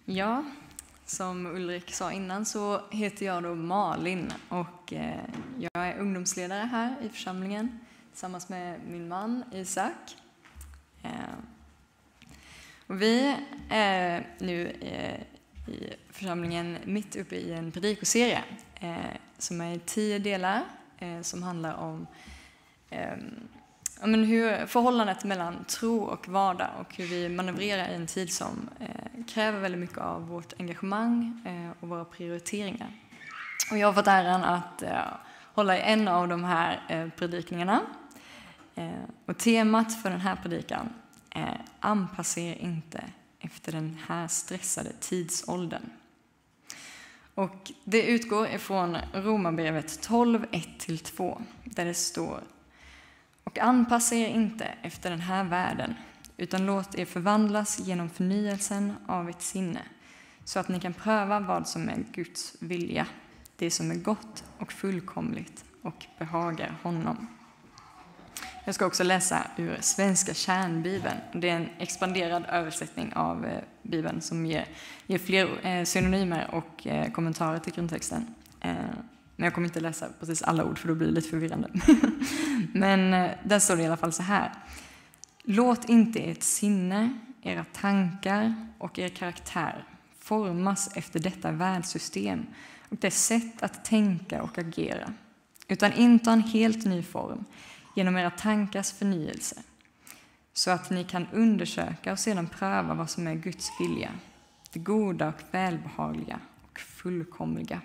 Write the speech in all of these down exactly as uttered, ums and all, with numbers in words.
Ja, som Ulrik sa innan så heter jag då Malin och eh, jag är ungdomsledare här i församlingen tillsammans med min man Isak. Eh, och vi är nu eh, i församlingen mitt uppe i en predikoserie eh, som är i tio delar eh, som handlar om eh, Ja, men hur förhållandet mellan tro och vardag och hur vi manövrerar i en tid som eh, kräver väldigt mycket av vårt engagemang eh, och våra prioriteringar. Och jag har fått äran att eh, hålla i en av de här eh, predikningarna. Eh, och temat för den här predikan är anpassa er inte efter den här stressade tidsåldern. Och det utgår ifrån Romarbrevet tolv, ett till två där det står: Och anpassa er inte efter den här världen, utan låt er förvandlas genom förnyelsen av ert sinne, så att ni kan pröva vad som är Guds vilja, det som är gott och fullkomligt och behagar honom. Jag ska också läsa ur Svenska kärnbibeln. Det är en expanderad översättning av Bibeln som ger, ger fler synonymer och kommentarer till grundtexten. Men jag kommer inte läsa precis alla ord för då blir det lite förvirrande. Men där står det i alla fall så här: Låt inte ert sinne, era tankar och er karaktär formas efter detta världssystem och dess sätt att tänka och agera, utan inta en helt ny form genom era tankars förnyelse, så att ni kan undersöka och sedan pröva vad som är Guds vilja, det goda och välbehagliga och fullkomliga.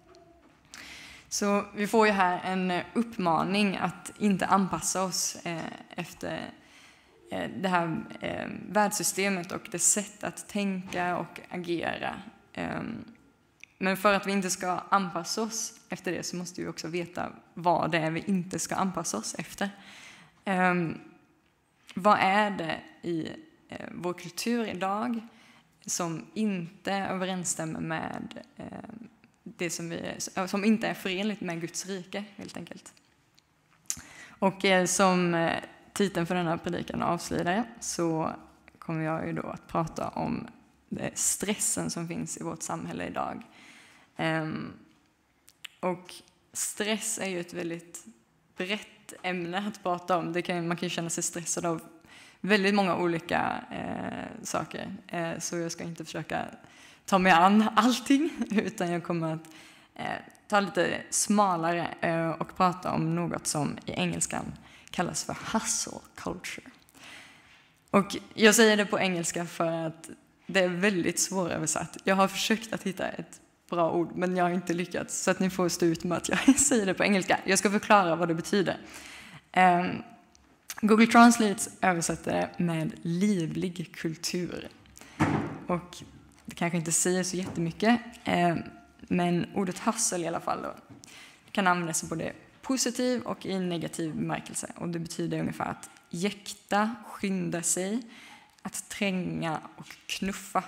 Så vi får ju här en uppmaning att inte anpassa oss eh, efter eh, det här eh, världssystemet och dess sätt att tänka och agera. Eh, men för att vi inte ska anpassa oss efter det så måste vi också veta vad det är vi inte ska anpassa oss efter. Eh, vad är det i eh, vår kultur idag som inte överensstämmer med eh, det som, vi, som inte är förenligt med Guds rike, helt enkelt. Och eh, som eh, titeln för den här predikan avslöjar så kommer jag ju då att prata om det stressen som finns i vårt samhälle idag. Ehm, och stress är ju ett väldigt brett ämne att prata om. Det kan, man kan ju känna sig stressad av väldigt många olika eh, saker. Eh, så jag ska inte försöka ta mig an allting, utan jag kommer att eh, ta lite smalare eh, och prata om något som i engelskan kallas för hustle culture. Och jag säger det på engelska för att det är väldigt svåröversatt. Jag har försökt att hitta ett bra ord, men jag har inte lyckats, så att ni får stå ut med att jag säger det på engelska. Jag ska förklara vad det betyder. Eh, Google Translate översätter det med livlig kultur. Och det kanske inte säger så jättemycket, eh, men ordet hustle i alla fall då, kan användas både positiv och i negativ bemärkelse. Och det betyder ungefär att jäkta, skynda sig, att tränga och knuffa.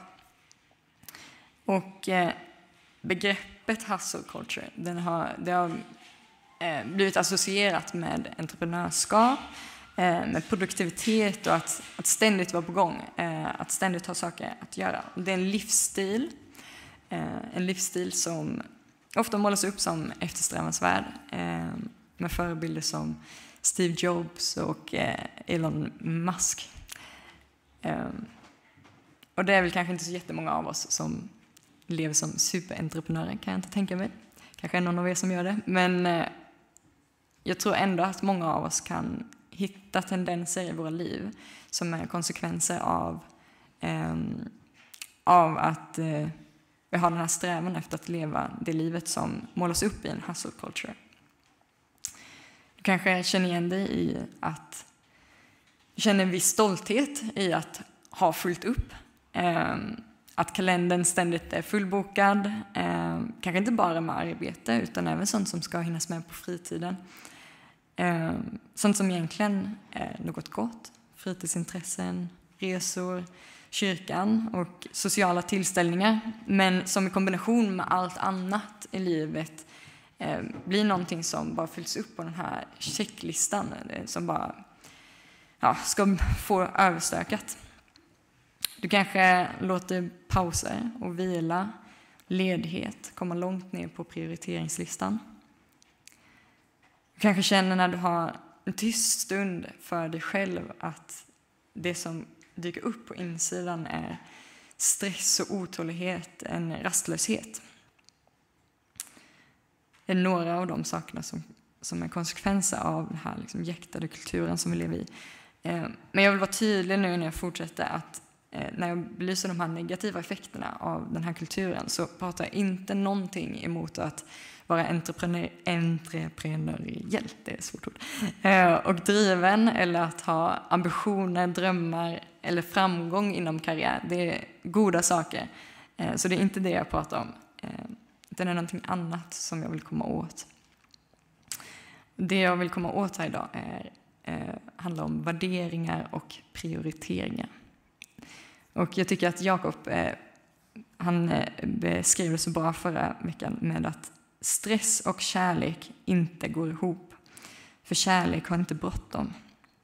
Och eh, begreppet hustle culture, den har, det har eh, blivit associerat med entreprenörskap, med produktivitet och att, att ständigt vara på gång, att ständigt ha saker att göra. Det är en livsstil, en livsstil som ofta målas upp som eftersträvansvärd med förebilder som Steve Jobs och Elon Musk. Och det är väl kanske inte så jättemånga av oss som lever som superentreprenörer, kan jag inte tänka mig. Kanske är någon av er som gör det, men jag tror ändå att många av oss kan hitta tendenser i våra liv som är konsekvenser av, eh, av att eh, vi har den här strävan efter att leva det livet som målas upp i en hustle culture. Du kanske känner igen dig i att du känner en viss stolthet i att ha fullt upp. Eh, att kalendern ständigt är fullbokad. Eh, kanske inte bara med arbete utan även sånt som ska hinnas med på fritiden. Eh, sånt som egentligen är något gott. Fritidsintressen, resor, kyrkan och sociala tillställningar. Men som i kombination med allt annat i livet eh, blir någonting som bara fylls upp på den här checklistan. Som bara ja, ska få överstökat. Du kanske låter pauser och vila, ledighet komma långt ner på prioriteringslistan. Du kanske känner när du har en tyst stund för dig själv att det som dyker upp på insidan är stress och otålighet, en rastlöshet. Det är några av de sakerna som, som är konsekvenser av den här liksom jäktade kulturen som vi lever i. Eh, men jag vill vara tydlig nu när jag fortsätter att eh, när jag belyser de här negativa effekterna av den här kulturen så pratar jag inte någonting emot att vara entreprenör, entreprenöriell, det är ett svårt ord, eh, och driven eller att ha ambitioner, drömmar eller framgång inom karriär. Det är goda saker, eh, så det är inte det jag pratar om. Eh, det är någonting annat som jag vill komma åt. Det jag vill komma åt här idag är, eh, handlar om värderingar och prioriteringar. Och jag tycker att Jakob eh, han eh, beskrev det så bra förra veckan med att stress och kärlek inte går ihop. För kärlek har inte bråttom.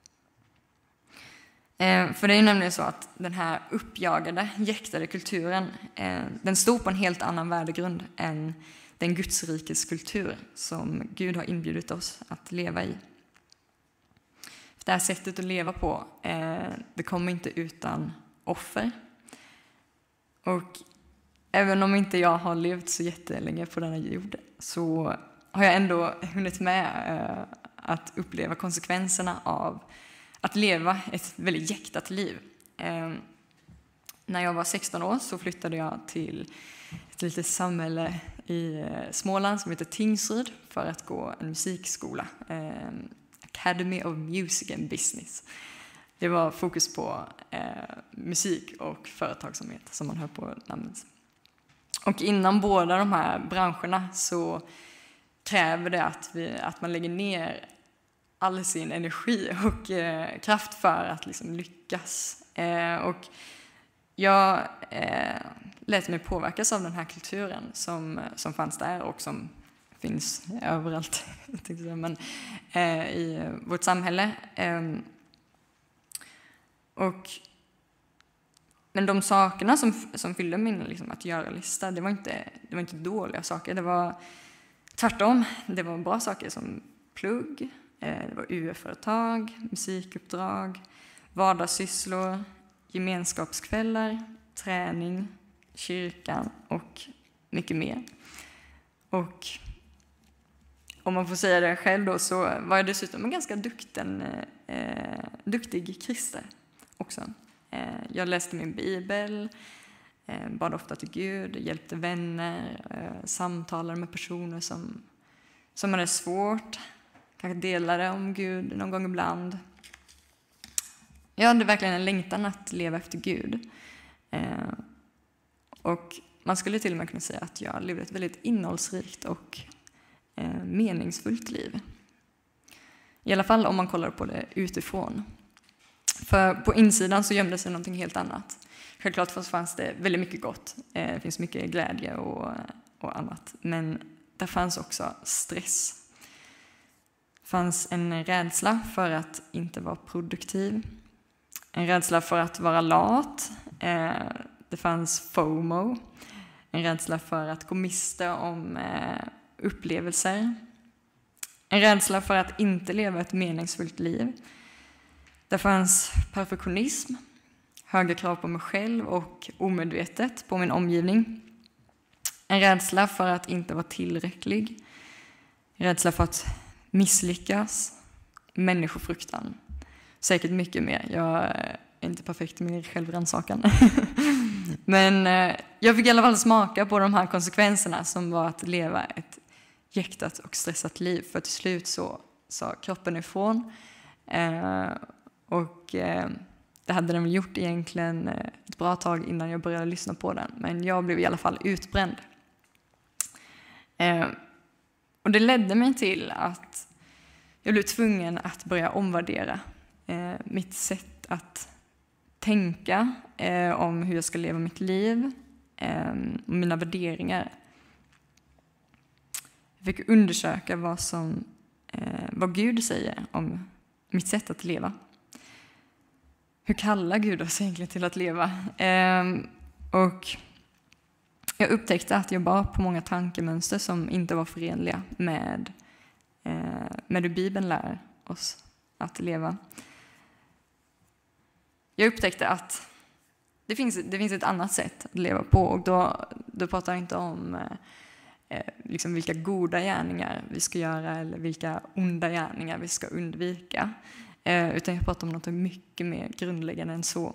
Eh, för det är nämligen så att den här uppjagade, jäktade kulturen, eh, den står på en helt annan värdegrund än den Gudsrikes kultur som Gud har inbjudit oss att leva i. För det här sättet att leva på, eh, det kommer inte utan offer. Och även om inte jag har levt så jättelänge på denna jord så har jag ändå hunnit med eh, att uppleva konsekvenserna av att leva ett väldigt jäktat liv. Eh, när jag var sexton år så flyttade jag till ett litet samhälle i Småland som heter Tingsryd för att gå en musikskola. Eh, Academy of Music and Business. Det var fokus på eh, musik och företagsamhet som man hör på namnet. Och inom båda de här branscherna så kräver det att, vi, att man lägger ner all sin energi och eh, kraft för att liksom lyckas. Eh, och jag eh, lät mig påverkas av den här kulturen som, som fanns där och som finns överallt men, eh, i vårt samhälle. Eh, och Men de sakerna som, som fyllde min liksom, att göra-lista, det var, inte, det var inte dåliga saker. Det var tvärtom. Det var bra saker som plugg, eh, det var U F-företag, musikuppdrag, vardagssysslor, gemenskapskvällar, träning, kyrkan och mycket mer. Och om man får säga det själv då, så var jag dessutom en ganska dukten, eh, duktig kristen också. Jag läste min bibel, bad ofta till Gud, hjälpte vänner, samtalade med personer som, som hade svårt, kanske delade om Gud någon gång ibland. Jag hade verkligen en längtan att leva efter Gud. Och man skulle till och med kunna säga att jag levde ett väldigt innehållsrikt och meningsfullt liv. I alla fall om man kollar på det utifrån. För på insidan så gömde sig någonting helt annat. Självklart fanns det väldigt mycket gott. Det finns mycket glädje och, och annat. Men det fanns också stress. Det fanns en rädsla för att inte vara produktiv. En rädsla för att vara lat. Det fanns FOMO. En rädsla för att gå miste om upplevelser. En rädsla för att inte leva ett meningsfullt liv. Det fanns perfektionism, höga krav på mig själv och omedvetet på min omgivning. En rädsla för att inte vara tillräcklig. En rädsla för att misslyckas. Människofruktan. Säkert mycket mer. Jag är inte perfekt med självrannsakan. Men jag fick i alla fall smaka på de här konsekvenserna som var att leva ett jäktat och stressat liv. För till slut så sa kroppen ifrån. Och eh, det hade den väl gjort egentligen ett bra tag innan jag började lyssna på den. Men jag blev i alla fall utbränd. Eh, och det ledde mig till att jag blev tvungen att börja omvärdera eh, mitt sätt att tänka eh, om hur jag ska leva mitt liv eh, och mina värderingar. Jag fick undersöka vad, som, eh, vad Gud säger om mitt sätt att leva. hur kallar Gud oss egentligen till att leva? Ehm, och jag upptäckte att jag bar på många tankemönster som inte var förenliga med, eh, med hur Bibeln lär oss att leva. Jag upptäckte att det finns, det finns ett annat sätt att leva på, och då, då pratar jag inte om eh, liksom vilka goda gärningar vi ska göra eller vilka onda gärningar vi ska undvika, eh, utan jag pratar om något mycket mer grundläggande än så.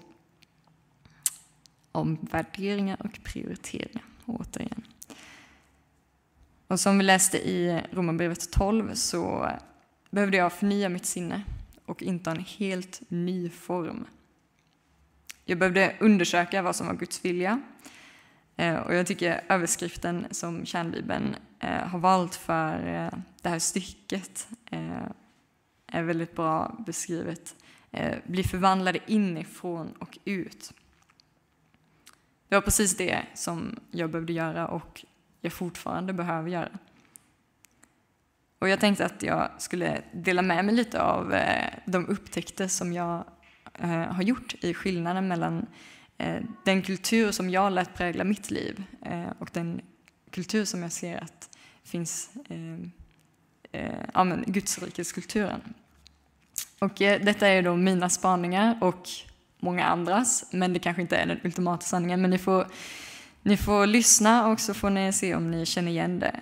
Om värderingar och prioriteringar, återigen. Och som vi läste i Romarbrevet tolv så behövde jag förnya mitt sinne och inta en helt ny form. Jag behövde undersöka vad som var Guds vilja. Och jag tycker överskriften som Kärnbibeln har valt för det här stycket är väldigt bra beskrivet. Bli förvandlade inifrån och ut. Det var precis det som jag behövde göra och jag fortfarande behöver göra. Och jag tänkte att jag skulle dela med mig lite av de upptäckter som jag har gjort i skillnaden mellan den kultur som jag lät prägla mitt liv och den kultur som jag ser att finns, ja, men Gudsrikeskulturen. Och detta är då mina spaningar och många andras, men det kanske inte är den ultimata sanningen. Men ni får, ni får lyssna och så får ni se om ni känner igen det.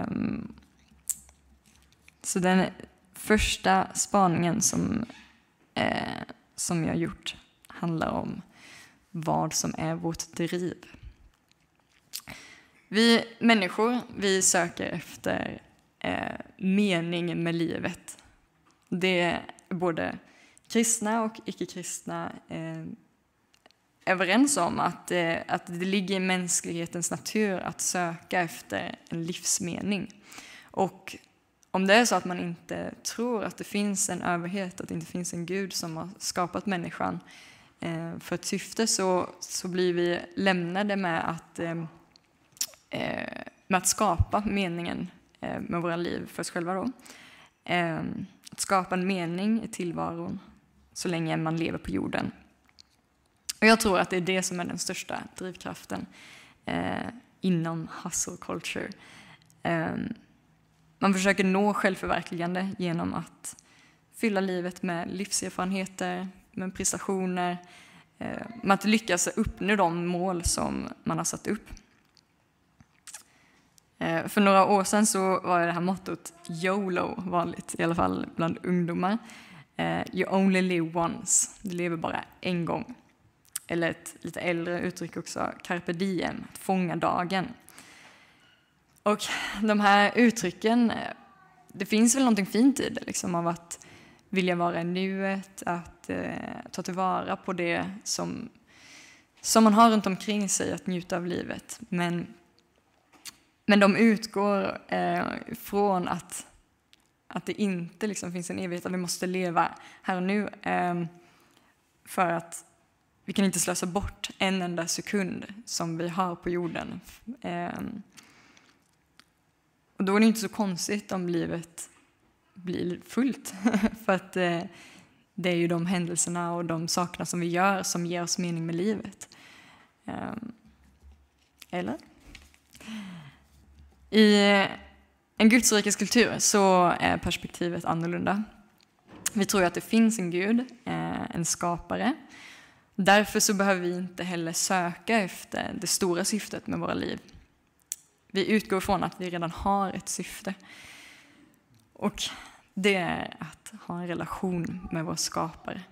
Så den första spaningen som, som jag gjort handlar om vad som är vårt driv. Vi människor, vi söker efter mening med livet. Det är både kristna och icke-kristna eh, överens om att, eh, att det ligger i mänsklighetens natur att söka efter en livsmening. Och om det är så att man inte tror att det finns en överhet, att det inte finns en Gud som har skapat människan eh, för ett syfte, så, så blir vi lämnade med att, eh, med att skapa meningen eh, med våra liv för oss själva. Då. Eh, att skapa en mening i tillvaron så länge man lever på jorden. Och jag tror att det är det som är den största drivkraften eh, inom hustle culture. Eh, man försöker nå självförverkligande genom att fylla livet med livserfarenheter, med prestationer, eh, med att lyckas uppnå de mål som man har satt upp. Eh, för några år sedan så var det här mottot YOLO vanligt, i alla fall bland ungdomar. You only live once. Du lever bara en gång. Eller ett lite äldre uttryck också, carpe diem, att fånga dagen. Och de här uttrycken, det finns väl någonting fint i det, liksom, av att vilja vara i nuet, att eh, ta tillvara på det som, som man har runt omkring sig, att njuta av livet. Men, men de utgår eh, från att Att det inte liksom finns en evighet, att vi måste leva här och nu. Eh, för att vi kan inte slösa bort en enda sekund som vi har på jorden. Eh, och då är det inte så konstigt om livet blir fullt. För att eh, det är ju de händelserna och de sakerna som vi gör som ger oss mening med livet. Eh, eller? I en Gudsrikes kultur så är perspektivet annorlunda. Vi tror att det finns en Gud, en skapare. Därför så behöver vi inte heller söka efter det stora syftet med våra liv. Vi utgår från att vi redan har ett syfte. Och det är att ha en relation med vår skapare.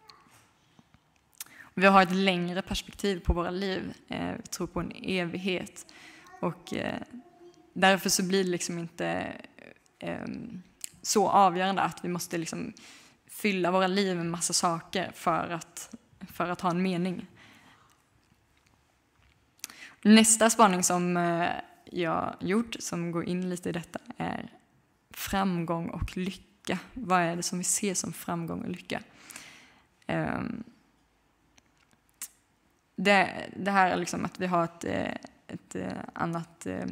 Vi har ett längre perspektiv på våra liv. Vi tror på en evighet. Och därför så blir det liksom inte eh, så avgörande att vi måste liksom fylla våra liv med massa saker för att, för att ha en mening. Nästa spaning som eh, jag gjort, som går in lite i detta, är framgång och lycka. Vad är det som vi ser som framgång och lycka? Eh, det, det här är liksom att vi har ett, ett, ett annat eh,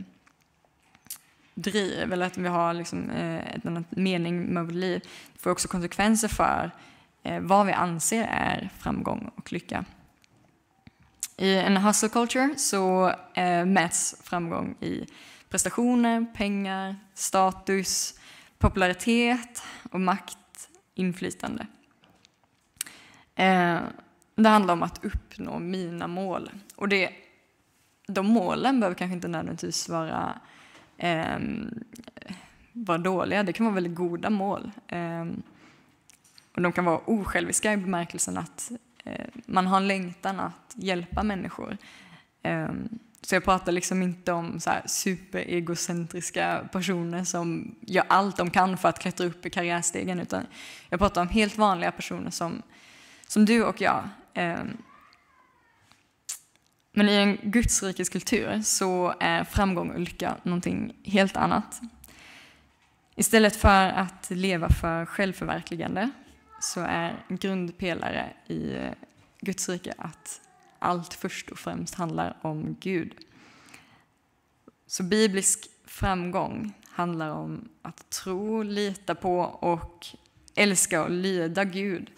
driv, eller att vi har liksom, eh, en annan mening med vårt liv. Det får också konsekvenser för eh, vad vi anser är framgång och lycka. I en hustle culture så eh, mäts framgång i prestationer, pengar, status, popularitet och makt, inflytande. Eh, det handlar om att uppnå mina mål. Och det, de målen behöver kanske inte nödvändigtvis vara, eh, vara dåliga. Det kan vara väldigt goda mål. Eh, och de kan vara osjälviska i bemärkelsen att eh, man har en längtan att hjälpa människor. Eh, Så jag pratar liksom inte om så här superegocentriska personer som gör allt de kan för att klättra upp i karriärstegen, utan jag pratar om helt vanliga personer som, som du och jag. Men i en gudsrikes kultur så är framgång och lycka någonting helt annat. Istället för att leva för självförverkligande så är en grundpelare i Guds rike att allt först och främst handlar om Gud. Så biblisk framgång handlar om att tro, lita på och älska och lyda Gud.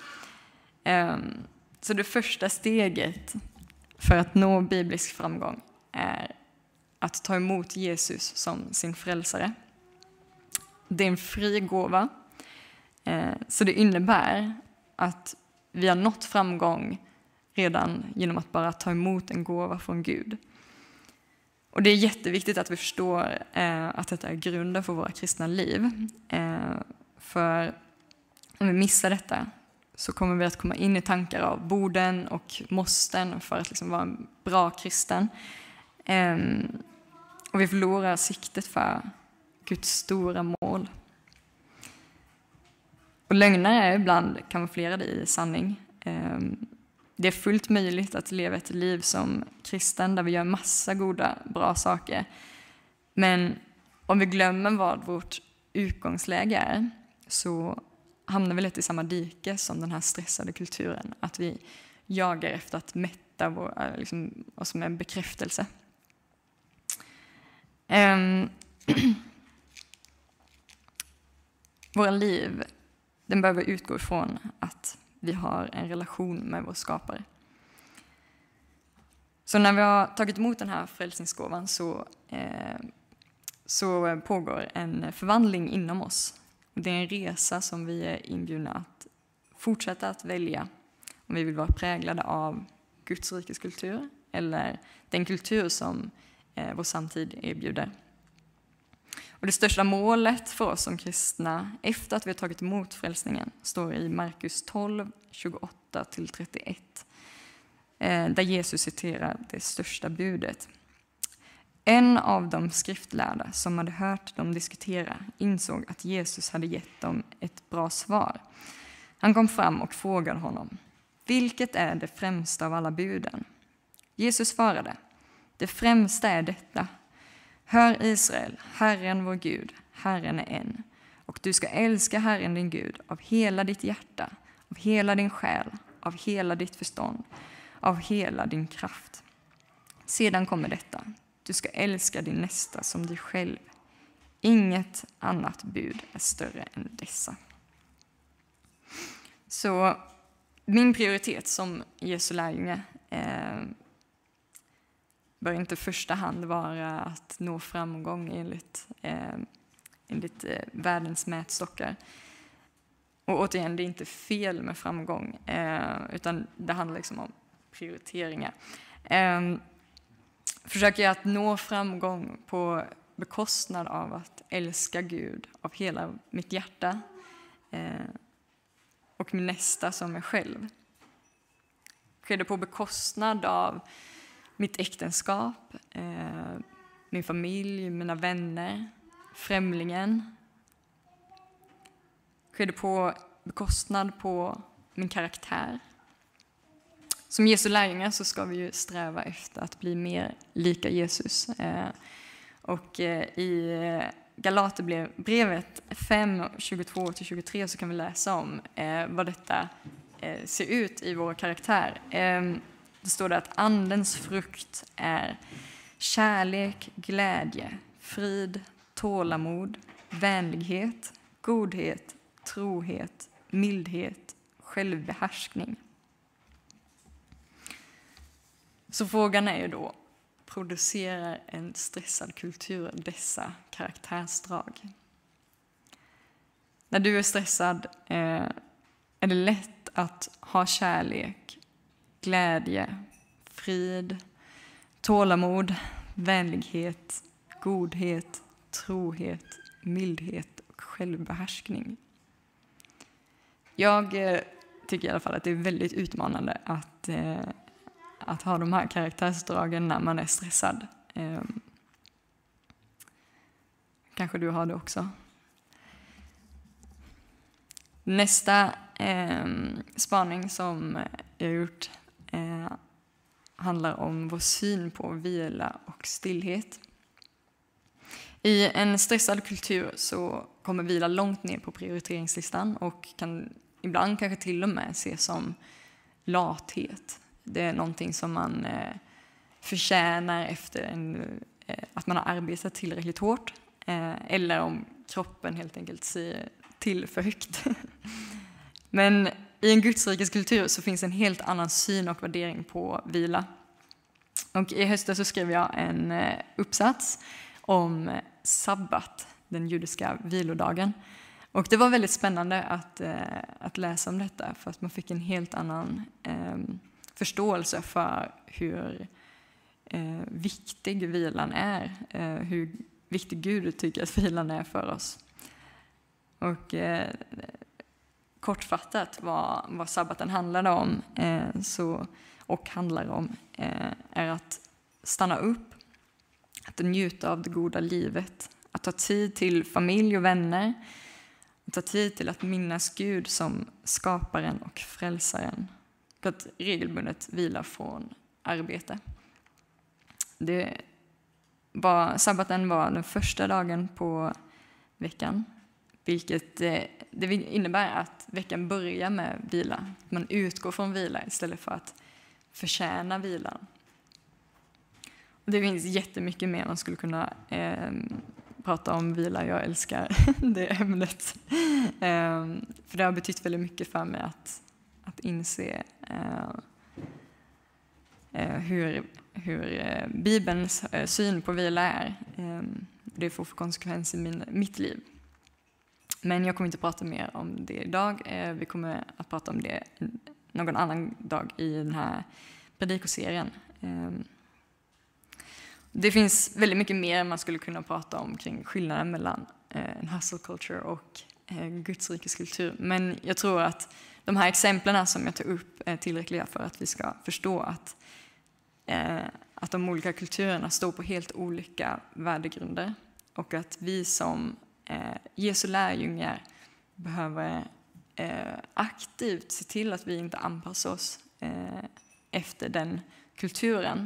Så det första steget för att nå biblisk framgång är att ta emot Jesus som sin frälsare. Det är en fri gåva. Så det innebär att vi har nått framgång redan genom att bara ta emot en gåva från Gud. Och det är jätteviktigt att vi förstår eh, att detta är grunden för våra kristna liv. Eh, för om vi missar detta så kommer vi att komma in i tankar av borden och måsten för att liksom vara en bra kristen. Eh, och vi förlorar siktet för Guds stora mål. Och lögner är ibland kamouflerade i sanning. Eh, Det är fullt möjligt att leva ett liv som kristen där vi gör massa goda, bra saker. Men om vi glömmer vad vårt utgångsläge är så hamnar vi lätt i samma dike som den här stressade kulturen. Att vi jagar efter att mätta vår, liksom, oss med bekräftelse. Um, Våra liv, den behöver utgå ifrån att vi har en relation med vår skapare. Så när vi har tagit emot den här frälsningsgåvan så, eh, så pågår en förvandling inom oss. Det är en resa som vi är inbjudna att fortsätta att välja om vi vill vara präglade av Guds rikes kultur eller den kultur som eh, vår samtid erbjuder. Och det största målet för oss som kristna efter att vi har tagit emot frälsningen står i Markus tolv, tjugoåtta till trettioett. Där Jesus citerar det största budet. En av de skriftlärda som hade hört dem diskutera insåg att Jesus hade gett dem ett bra svar. Han kom fram och frågade honom: vilket är det främsta av alla buden? Jesus svarade: det främsta är detta. Hör Israel, Herren vår Gud, Herren är en. Och du ska älska Herren din Gud av hela ditt hjärta, av hela din själ, av hela ditt förstånd, av hela din kraft. Sedan kommer detta: du ska älska din nästa som dig själv. Inget annat bud är större än dessa. Så min prioritet som Jesu lärjunge eh, bör inte i första hand vara att nå framgång enligt, eh, enligt eh, världens mätstockar. Och återigen, det är inte fel med framgång, eh, utan det handlar liksom om prioriteringar. Eh, försöker jag att nå framgång på bekostnad av att älska Gud av hela mitt hjärta eh, och min nästa som mig själv? Sker det på bekostnad av mitt äktenskap, eh, min familj, mina vänner, främlingen? Sker det på bekostnad på min karaktär? Som Jesu lärjungar så ska vi ju sträva efter att bli mer lika Jesus. Eh, och eh, i Galaterbrevet fem, tjugotvå till tjugotre så kan vi läsa om eh, vad detta eh, ser ut i vår karaktär. Eh, det står det att andens frukt är kärlek, glädje, frid, tålamod, vänlighet, godhet, trohet, mildhet, självbehärskning. Så frågan är ju då, producerar en stressad kultur dessa karaktärsdrag? När du är stressad eh, är det lätt att ha kärlek, glädje, frid, tålamod, vänlighet, godhet, trohet, mildhet och självbehärskning. Jag eh, tycker i alla fall att det är väldigt utmanande att, eh, att ha de här karaktärsdragen när man är stressad. Eh, kanske du har det också. Nästa eh, spaning som jag har gjort eh, handlar om vår syn på vila och stillhet. I en stressad kultur så kommer vila långt ner på prioriteringslistan och kan ibland kanske till och med ses som lathet. Det är någonting som man eh, förtjänar efter en, eh, att man har arbetat tillräckligt hårt eh, eller om kroppen helt enkelt säger till för högt. Men i en gudsrikes kultur så finns en helt annan syn och värdering på vila. Och i höstas så skrev jag en uppsats om sabbat, den judiska vilodagen. Och det var väldigt spännande att, att läsa om detta för att man fick en helt annan eh, förståelse för hur eh, viktig vilan är. Eh, hur viktig Gud tycker att vilan är för oss. Och eh, kortfattat vad, vad sabbaten handlade om eh, så, och handlar om eh, är att stanna upp, att njuta av det goda livet, att ta tid till familj och vänner, att ta tid till att minnas Gud som skaparen och frälsaren, och att regelbundet vila från arbete. Det var, sabbaten var den första dagen på veckan, vilket det innebär att veckan börjar med vila. Man utgår från vila istället för att förtjäna vilan. Och det finns jättemycket mer man skulle kunna eh, prata om vila. Jag älskar det ämnet. Eh, för det har betytt väldigt mycket för mig att, att inse eh, hur, hur eh, Bibelns eh, syn på vila är. Eh, det får för konsekvens i min, mitt liv. Men jag kommer inte prata mer om det idag. Vi kommer att prata om det någon annan dag i den här predikoserien. Det finns väldigt mycket mer man skulle kunna prata om kring skillnaden mellan en hustle culture och Guds rikes kultur. Men jag tror att de här exemplen som jag tar upp är tillräckliga för att vi ska förstå att, att de olika kulturerna står på helt olika värdegrunder. Och att vi som Eh, Jesu lärjungar behöver eh, aktivt se till att vi inte anpassar oss eh, efter den kulturen.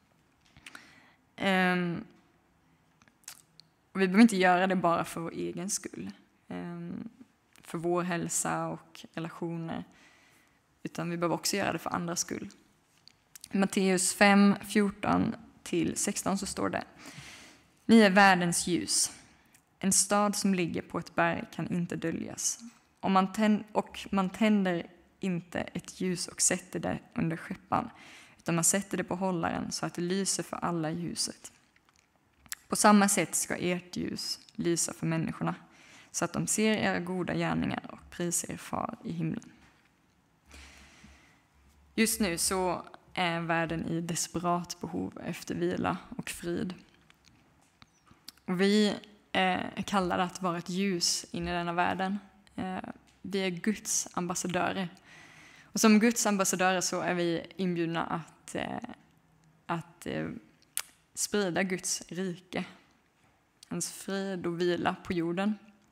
Eh, och vi behöver inte göra det bara för vår egen skull, eh, för vår hälsa och relationer, utan vi behöver också göra det för andras skull. I Matteus fem, fjorton till sexton så står det: Ni är världens ljus. En stad som ligger på ett berg kan inte döljas. Och man, tänd, och man tänder inte ett ljus och sätter det under skeppan, utan man sätter det på hållaren så att det lyser för alla i huset. På samma sätt ska ert ljus lysa för människorna, så att de ser era goda gärningar och prisar er far i himlen. Just nu så är världen i desperat behov efter vila och frid. Och vi är kallade att vara ett ljus in i denna världen. Vi är Guds ambassadörer. Och som Guds ambassadörer så är vi inbjudna att, att sprida Guds rike, hans frid och vila på jorden.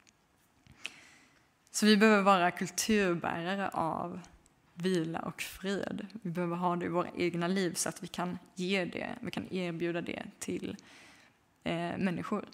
Så vi behöver vara kulturbärare av vila och frid. Vi behöver ha det i våra egna liv så att vi kan ge det, vi kan erbjuda det till eh, människor.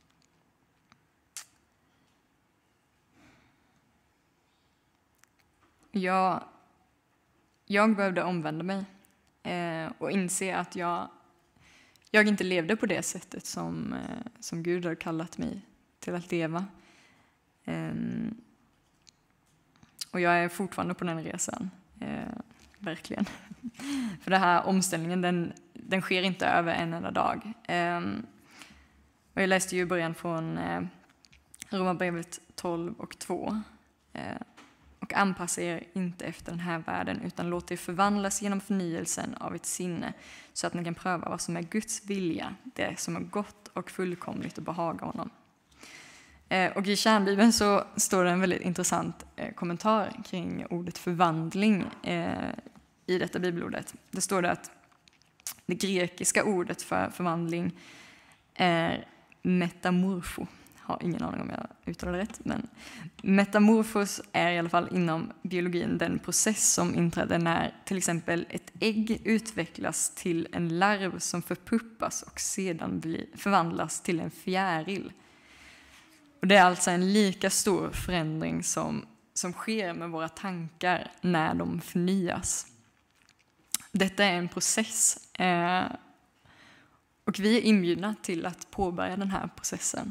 Jag, jag behövde omvända mig eh, och inse att jag, jag inte levde på det sättet som, eh, som Gud har kallat mig till att leva. Eh, Och jag är fortfarande på den resan. Eh, verkligen. För den här omställningen, den, den sker inte över en enda dag. Eh, och jag läste ju i början från eh, Romarbrevet tolv och två. Eh, och anpassa er inte efter den här världen, utan låt er förvandlas genom förnyelsen av ett sinne, så att ni kan pröva vad som är Guds vilja, det som är gott och fullkomligt och behaga honom. Eh, och i kärnbibeln så står det en väldigt intressant eh, kommentar kring ordet förvandling eh, i detta bibelordet. Det står det att det grekiska ordet för förvandling är metamorfo. Har ingen aning om jag uttalar det rätt, men metamorfos är i alla fall inom biologin den process som inträder när till exempel ett ägg utvecklas till en larv som förpuppas och sedan blir, förvandlas till en fjäril. Och det är alltså en lika stor förändring som, som sker med våra tankar när de förnyas. Detta är en process eh, och vi är inbjudna till att påbörja den här processen.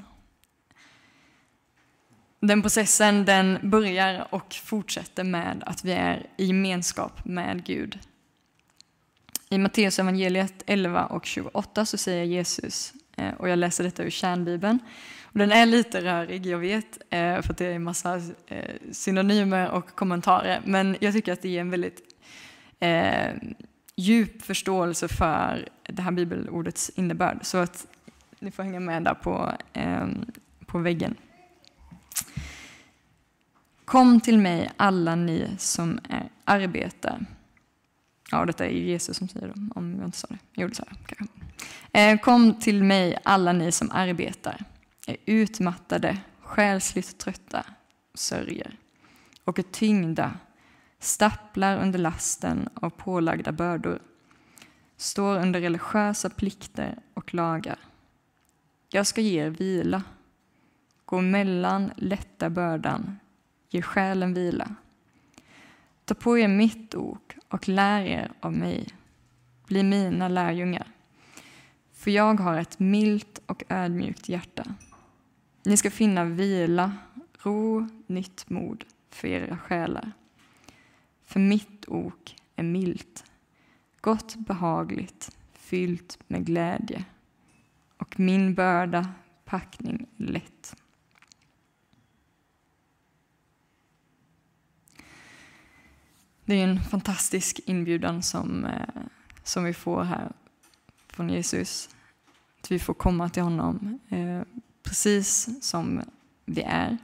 Den processen den börjar och fortsätter med att vi är i gemenskap med Gud. I Matteus evangeliet elva och tjugoåtta så säger Jesus, och jag läser detta ur kärnbibeln, och den är lite rörig, jag vet, för att det är en massa synonymer och kommentarer, men jag tycker att det är en väldigt eh, djup förståelse för det här bibelordets innebörd, så att ni får hänga med där på, eh, på väggen. Kom till mig alla ni som är arbetar. Ja, detta är ju Jesus som säger det, om jag inte sa det. Jo, det sa jag kanske. Eh, kom till mig alla ni som arbetar, är utmattade, själsligt trötta, sörjer och är tyngda, stapplar under lasten av pålagda bördor, står under religiösa plikter och lagar. Jag ska ge er vila, gå mellan lätta bördan, ge själen vila. Ta på er mitt ok och lär er av mig. Bli mina lärjungar. För jag har ett milt och ödmjukt hjärta. Ni ska finna vila, ro, nytt mod för era själar. För mitt ok är milt, gott behagligt, fyllt med glädje. Och min börda, packning lätt. Det är en fantastisk inbjudan som, eh, som vi får här från Jesus. Att vi får komma till honom eh, precis som vi är.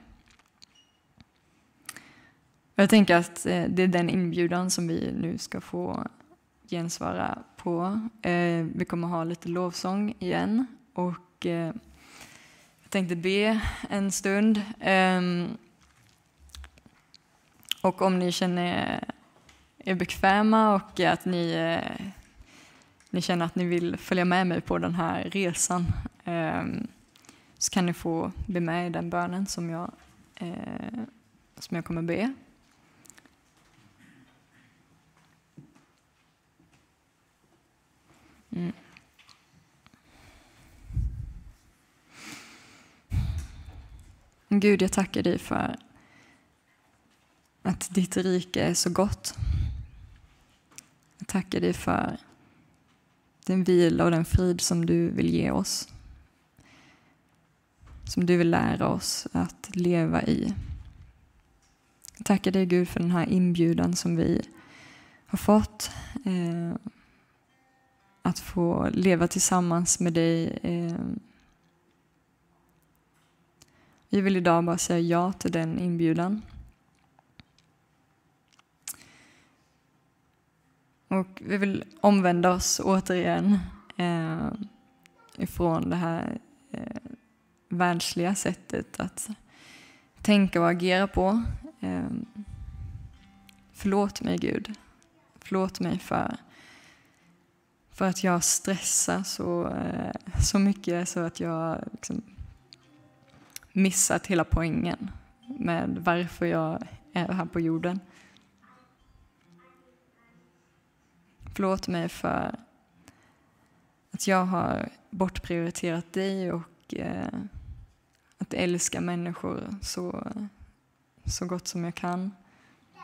Jag tänker att eh, det är den inbjudan som vi nu ska få gensvara på. Eh, vi kommer ha lite lovsång igen. Och eh, jag tänkte be en stund. Eh, och om ni känner är bekväma och att ni, eh, ni känner att ni vill följa med mig på den här resan, eh, så kan ni få be med i den bönen som jag, eh, som jag kommer be. Mm. Gud, jag tackar dig för att ditt rike är så gott. Jag tackar dig för den vila och den frid som du vill ge oss. Som du vill lära oss att leva i. Jag tackar dig, Gud, för den här inbjudan som vi har fått. Eh, att få leva tillsammans med dig. Eh, vi vill idag bara säga ja till den inbjudan. Och vi vill omvända oss återigen eh, ifrån det här eh, världsliga sättet att tänka och agera på. Eh, förlåt mig, Gud. Förlåt mig för, för att jag stressar så, eh, så mycket så att jag liksom missat hela poängen med varför jag är här på jorden. Förlåt mig för att jag har bortprioriterat dig och eh, att älska människor så, så gott som jag kan.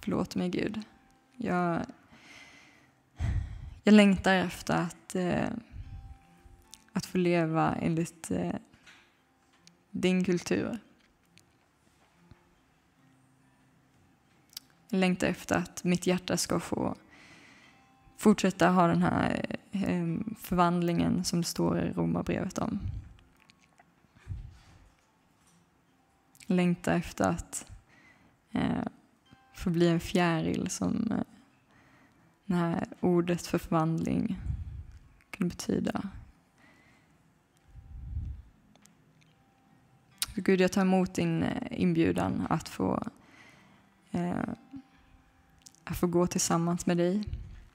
Förlåt mig Gud. Jag, jag längtar efter att, eh, att få leva enligt eh, din kultur. Jag längtar efter att mitt hjärta ska få fortsätta ha den här eh, förvandlingen som det står i Romarbrevet om. Jag längtar efter att eh, få bli en fjäril som eh, det här ordet för förvandling kan betyda. Gud, jag tar emot din inbjudan att få, eh, att få gå tillsammans med dig.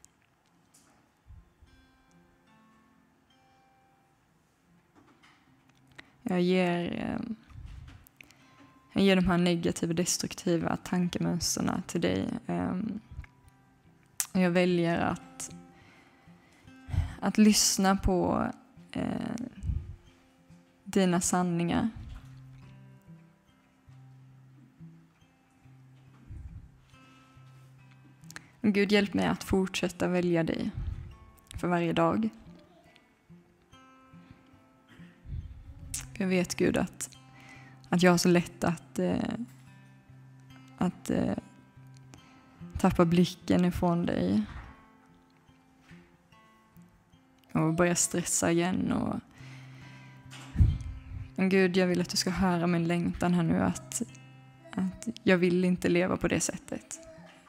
Jag ger, eh, jag ger de här negativa, destruktiva tankemönsterna till dig. Eh, jag väljer att, att lyssna på eh, dina sanningar. Gud, hjälp mig att fortsätta välja dig för varje dag. Jag vet, Gud, att, att jag har så lätt att, eh, att eh, tappa blicken ifrån dig. Och börja stressa igen. Och... Men Gud, jag vill att du ska höra min längtan här nu. Att, att jag vill inte leva på det sättet.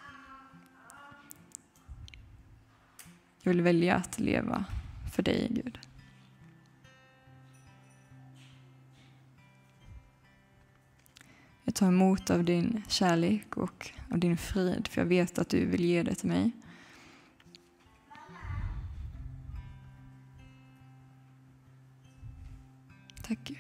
Jag vill välja att leva för dig, Gud. Jag tar emot av din kärlek och av din frid, för jag vet att du vill ge det till mig. Tack, Gud.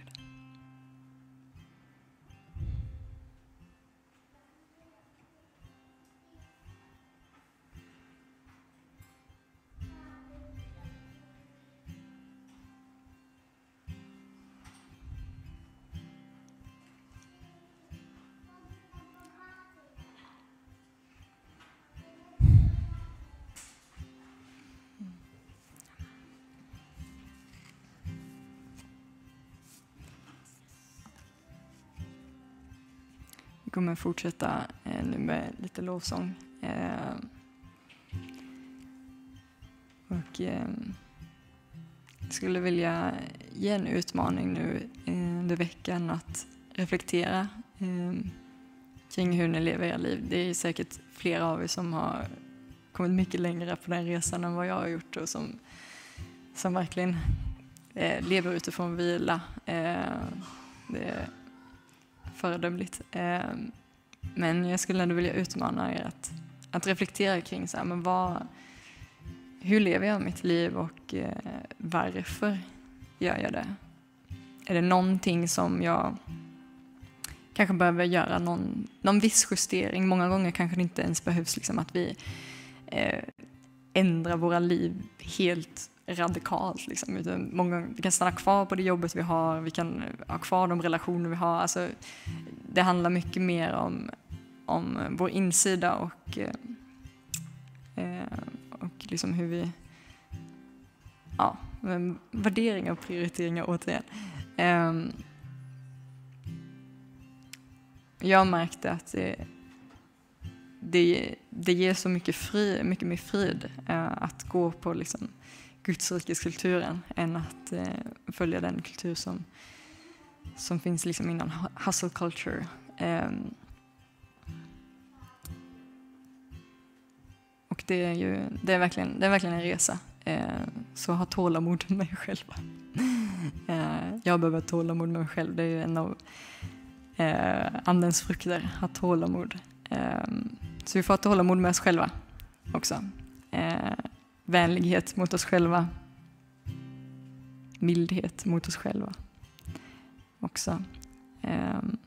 Vi kommer fortsätta eh, nu med lite lovsång. Eh, och eh, jag skulle vilja ge en utmaning nu under veckan att reflektera eh, kring hur ni lever era liv. Det är säkert flera av er som har kommit mycket längre på den resan än vad jag har gjort och som, som verkligen eh, lever utifrån vila. Eh, det föredömligt. Eh, men jag skulle ändå vilja utmana er att, att reflektera kring så här, men vad, hur lever jag mitt liv och eh, varför gör jag det? Är det någonting som jag kanske behöver göra någon, någon viss justering? Många gånger kanske det inte ens behövs liksom att vi eh, ändrar våra liv helt radikalt. Liksom. Utan många, vi kan stanna kvar på det jobbet vi har, vi kan ha kvar de relationer vi har. Alltså, det handlar mycket mer om, om vår insida och, eh, och liksom hur vi... Ja, värderingar och prioriteringar återigen. Eh, jag märkte att det, det, det ger så mycket, fri, mycket mer frid eh, att gå på liksom, Guds rikeskulturen än att eh, följa den kultur som, som finns liksom innan hustle culture. Eh, och det är ju det är verkligen, det är verkligen en resa. Eh, så ha tålamod med mig själva. eh, jag behöver tålamod med mig själv. Det är ju en av eh, andens frukter, ha tålamod. Eh, så vi får ha tålamod med oss själva också. Eh, vänlighet mot oss själva. Mildhet mot oss själva också. Um,